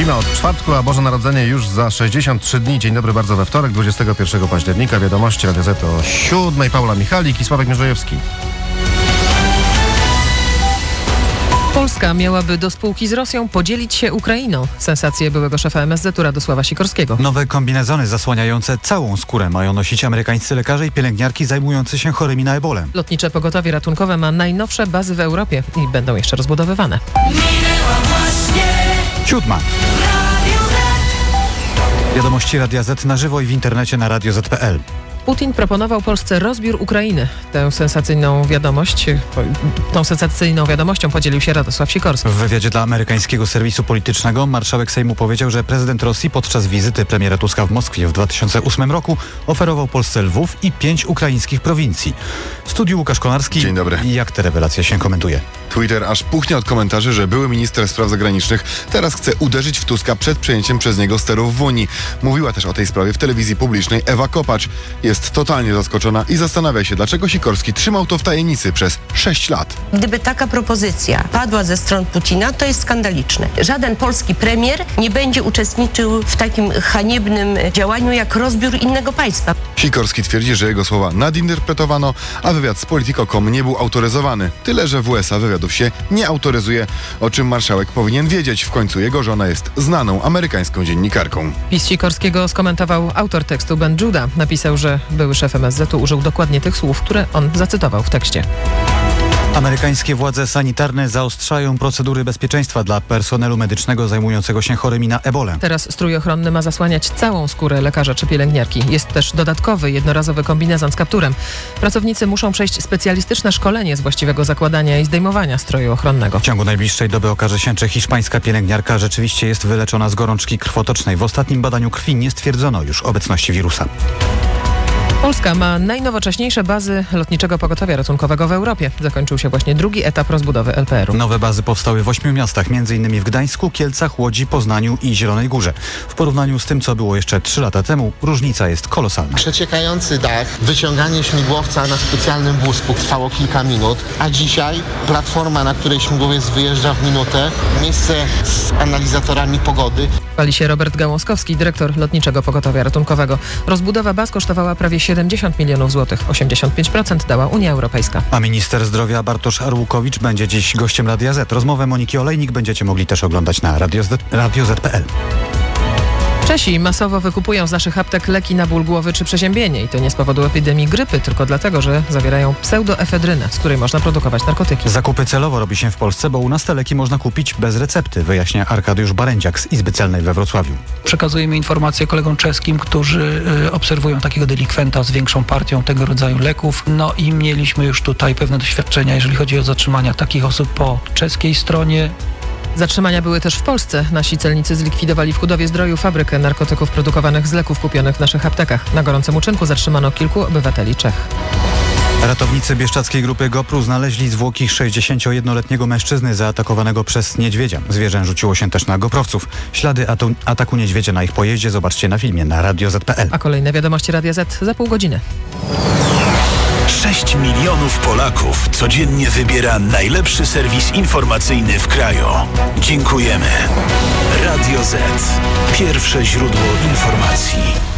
Zima od czwartku, a Boże Narodzenie już za 63 dni. Dzień dobry bardzo we wtorek, 21 października. Wiadomości Radio Z o 7. Paula Michalik i Sławek Mierzejewski. Polska miałaby do spółki z Rosją podzielić się Ukrainą. Sensacje byłego szefa MSZ-u Radosława Sikorskiego. Nowe kombinezony zasłaniające całą skórę mają nosić amerykańscy lekarze i pielęgniarki zajmujący się chorymi na ebolę. Lotnicze pogotowie ratunkowe ma najnowsze bazy w Europie i będą jeszcze rozbudowywane. 7. Wiadomości Radia Z na żywo i w internecie na radioz.pl. Putin proponował Polsce rozbiór Ukrainy. Tą sensacyjną wiadomością podzielił się Radosław Sikorski. W wywiadzie dla amerykańskiego serwisu politycznego marszałek Sejmu powiedział, że prezydent Rosji podczas wizyty premiera Tuska w Moskwie w 2008 roku oferował Polsce Lwów i 5 ukraińskich prowincji. W studiu Łukasz Konarski. Dzień dobry. Jak te rewelacje się komentuje? Twitter aż puchnie od komentarzy, że były minister spraw zagranicznych teraz chce uderzyć w Tuska przed przejęciem przez niego sterów w Unii. Mówiła też o tej sprawie w telewizji publicznej Ewa Kopacz. Jest totalnie zaskoczona i zastanawia się, dlaczego Sikorski trzymał to w tajemnicy przez 6 lat. Gdyby taka propozycja padła ze stron Putina, to jest skandaliczne. Żaden polski premier nie będzie uczestniczył w takim haniebnym działaniu jak rozbiór innego państwa. Sikorski twierdzi, że jego słowa nadinterpretowano, a wywiad z Politico.com nie był autoryzowany. Tyle, że w USA wywiadów się nie autoryzuje, o czym marszałek powinien wiedzieć. W końcu jego żona jest znaną amerykańską dziennikarką. PiS Sikorskiego skomentował autor tekstu Ben Juda. Napisał, że były szef MSZ-u użył dokładnie tych słów, które on zacytował w tekście. Amerykańskie władze sanitarne zaostrzają procedury bezpieczeństwa dla personelu medycznego zajmującego się chorymi na ebolę. Teraz strój ochronny ma zasłaniać całą skórę lekarza czy pielęgniarki. Jest też dodatkowy, jednorazowy kombinezon z kapturem. Pracownicy muszą przejść specjalistyczne szkolenie z właściwego zakładania i zdejmowania stroju ochronnego. W ciągu najbliższej doby okaże się, czy hiszpańska pielęgniarka rzeczywiście jest wyleczona z gorączki krwotocznej. W ostatnim badaniu krwi nie stwierdzono już obecności wirusa. Polska ma najnowocześniejsze bazy lotniczego pogotowia ratunkowego w Europie. Zakończył się właśnie drugi etap rozbudowy LPR-u. Nowe bazy powstały w 8 miastach, m.in. w Gdańsku, Kielcach, Łodzi, Poznaniu i Zielonej Górze. W porównaniu z tym, co było jeszcze 3 lata temu, różnica jest kolosalna. Przeciekający dach, wyciąganie śmigłowca na specjalnym wózku trwało kilka minut, a dzisiaj platforma, na której śmigłowiec wyjeżdża w minutę, miejsce z analizatorami pogody. Chwali się Robert Gałązkowski, dyrektor lotniczego pogotowia ratunkowego. Rozbudowa baz kosztowała prawie 70 milionów złotych. 85% dała Unia Europejska. A minister zdrowia Bartosz Arłukowicz będzie dziś gościem Radia Z. Rozmowę Moniki Olejnik będziecie mogli też oglądać na radioz.pl. Czesi masowo wykupują z naszych aptek leki na ból głowy czy przeziębienie i to nie z powodu epidemii grypy, tylko dlatego, że zawierają pseudoefedrynę, z której można produkować narkotyki. Zakupy celowo robi się w Polsce, bo u nas te leki można kupić bez recepty, wyjaśnia Arkadiusz Barędziak z Izby Celnej we Wrocławiu. Przekazujemy informacje kolegom czeskim, którzy obserwują takiego delikwenta z większą partią tego rodzaju leków. No i mieliśmy już tutaj pewne doświadczenia, jeżeli chodzi o zatrzymania takich osób po czeskiej stronie. Zatrzymania były też w Polsce. Nasi celnicy zlikwidowali w Chudowie-Zdroju fabrykę narkotyków produkowanych z leków kupionych w naszych aptekach. Na gorącym uczynku zatrzymano kilku obywateli Czech. Ratownicy bieszczadzkiej grupy GoPru znaleźli zwłoki 61-letniego mężczyzny zaatakowanego przez niedźwiedzia. Zwierzę rzuciło się też na goprowców. Ślady ataku niedźwiedzia na ich pojeździe zobaczcie na filmie na radioz.pl. A kolejne wiadomości Radia Z za pół godziny. 6 milionów Polaków codziennie wybiera najlepszy serwis informacyjny w kraju. Dziękujemy. Radio Z. Pierwsze źródło informacji.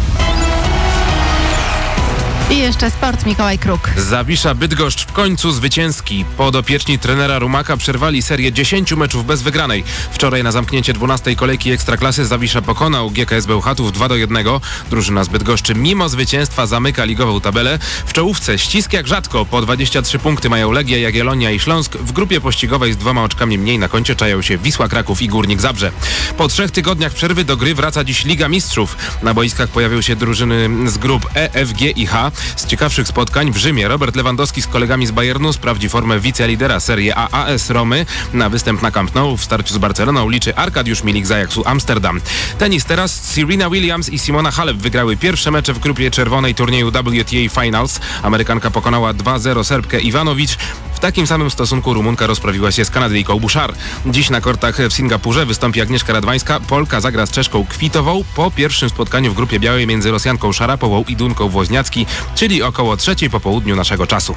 I jeszcze sport, Mikołaj Kruk. Zawisza Bydgoszcz w końcu zwycięski. Podopieczni trenera Rumaka przerwali serię 10 meczów bez wygranej. Wczoraj na zamknięcie 12. kolejki Ekstraklasy Zawisza pokonał GKS Bełchatów 2-1. Drużyna z Bydgoszczy mimo zwycięstwa zamyka ligową tabelę. W czołówce ścisk jak rzadko. Po 23 punkty mają Legia, Jagiellonia i Śląsk. W grupie pościgowej z 2 oczkami mniej na koncie czają się Wisła Kraków i Górnik Zabrze. Po 3 tygodniach przerwy do gry wraca dziś Liga Mistrzów. Na boiskach pojawią się drużyny z grup E, F, G i H. Z ciekawszych spotkań w Rzymie Robert Lewandowski z kolegami z Bayernu sprawdzi formę wicelidera Serie A AS Romy. Na występ na Camp Nou w starciu z Barceloną liczy Arkadiusz Milik z Ajaxu Amsterdam. Tenis teraz. Serena Williams i Simona Halep wygrały pierwsze mecze w grupie czerwonej turnieju WTA Finals. Amerykanka pokonała 2-0 Serbkę Iwanowicz. W takim samym stosunku Rumunka rozprawiła się z Kanadyjką Bouchard. Dziś na kortach w Singapurze wystąpi Agnieszka Radwańska. Polka zagra z Czeszką Kwitową po pierwszym spotkaniu w grupie białej między Rosjanką Szarapową i Dunką Woźniacki, czyli około 3:00 po południu naszego czasu.